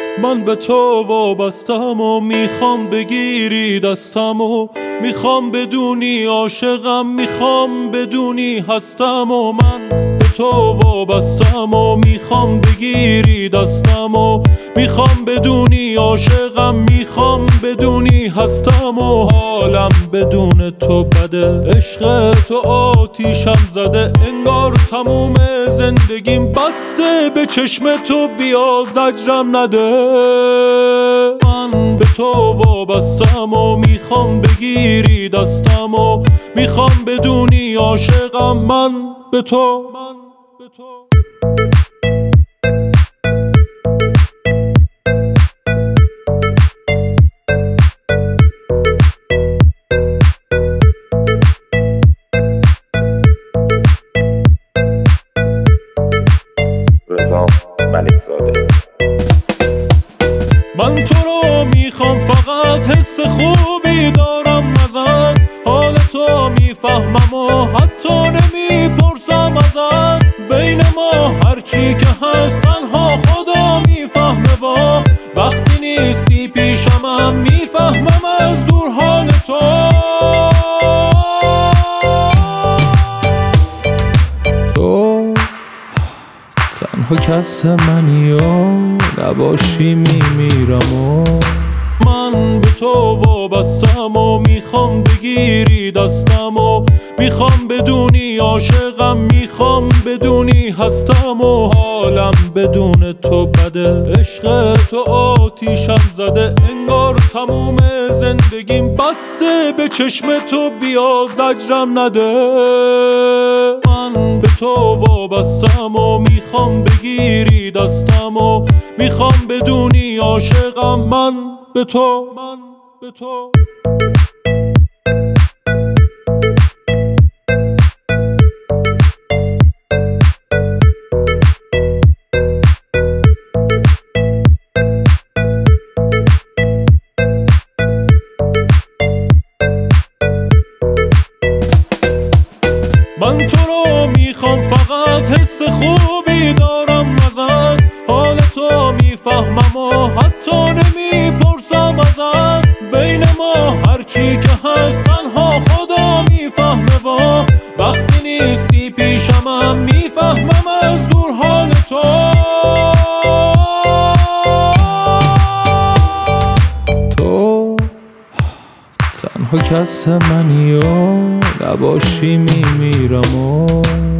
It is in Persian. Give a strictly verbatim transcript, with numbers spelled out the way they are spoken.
من به تو وابستم و میخوام بگیری دستم و میخوام بدونی عاشقم، میخوام بدونی هستم و من به تو وابستم و میخوام بگیری دستم و میخوام بدونی عاشقم، میخوام بدونی هستم و حالم بدون تو بده. عشق تو آتیشم زده، انگار تموم زندگیم بسته به چشم تو، بیا زجرم نده. من به تو وابستم و میخوام بگیری دستم و میخوام بدونی عاشقم، من به تو من به تو رضا ملک‌زاده. من تو رو میخوام، فقط حس خوبی دارم ازت، حال تو میفهمم و حتی نمیپرسم ازت. بین ما هرچی که هست تنها خدا میفهمه، با وقتی نیستی پیشمم میفهمم از دور حال تو. تو تنها کس منی و نباشی میمیرم و من به تو وابستم و میخوام بگیری دستم و میخوام بدونی عاشقم، میخوام بدونی هستم و حالم بدون تو بده. عشق تو آتیشم زده، انگار تموم زندگیم بسته به چشم تو، بیا زجرم نده. من به تو وابستم و میخوام بگیری دستم و میخوام بدونی عاشقم، من به تو من به تو من تو رو میخوام، فقط حس خوبی دارم ازت، حال تو میفهمم و حتی نمیپرسم ازت. بین ما هرچی که هست تنها خدا میفهمه، با وقتی نیستی پیشمم میفهمم از دور حال تو. تو تنها کس منی و نباشی میمیرم و